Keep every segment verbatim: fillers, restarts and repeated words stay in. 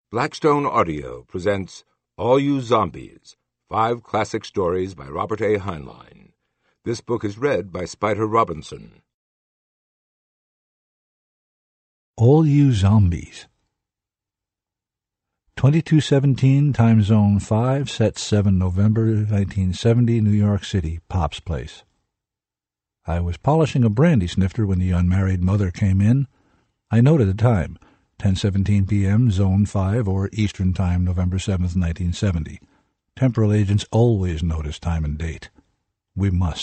Blackstone Audio presents All You Zombies, five classic stories by Robert A. Heinlein. This book is read by Spider Robinson. All You Zombies. twenty-two seventeen, Time Zone five, Set seven November nineteen seventy, New York City, Pop's Place. I was polishing a brandy snifter when the unmarried mother came in. I noted the time. ten seventeen p.m., Zone five, or Eastern Time, November seventh, nineteen seventy. Temporal agents always notice time and date. We must.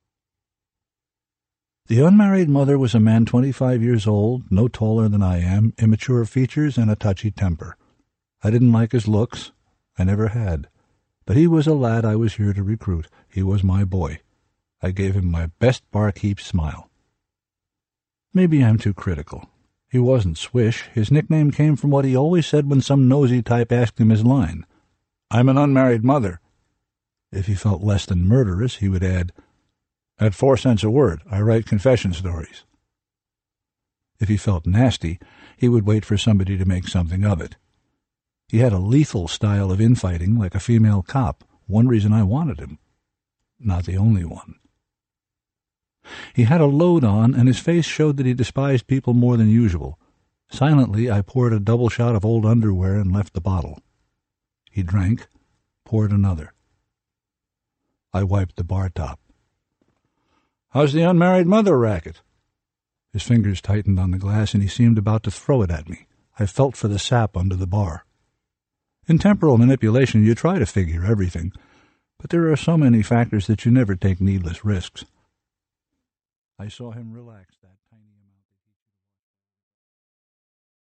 The unmarried mother was a man twenty-five years old, no taller than I am, immature features, and a touchy temper. I didn't like his looks. I never had. But he was a lad I was here to recruit. He was my boy. I gave him my best barkeep smile. Maybe I'm too critical. He wasn't Swish. His nickname came from what he always said when some nosy type asked him his line. I'm an unmarried mother. If he felt less than murderous, he would add, At four cents a word, I write confession stories. If he felt nasty, he would wait for somebody to make something of it. He had a lethal style of infighting, like a female cop, one reason I wanted him. Not the only one. He had a load on, and his face showed that he despised people more than usual. Silently, I poured a double shot of old underwear and left the bottle. He drank, poured another. I wiped the bar top. How's the unmarried mother racket? His fingers tightened on the glass, and he seemed about to throw it at me. I felt for the sap under the bar. In temporal manipulation, you try to figure everything, but there are so many factors that you never take needless risks. I saw him relax that